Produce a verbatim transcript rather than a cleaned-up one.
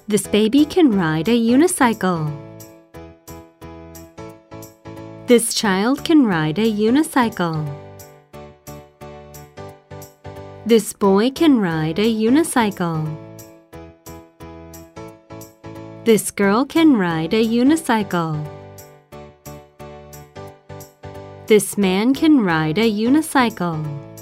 This baby can ride a unicycle. This child can ride a unicycle. This boy can ride a unicycle. This girl can ride a unicycle. This man can ride a unicycle.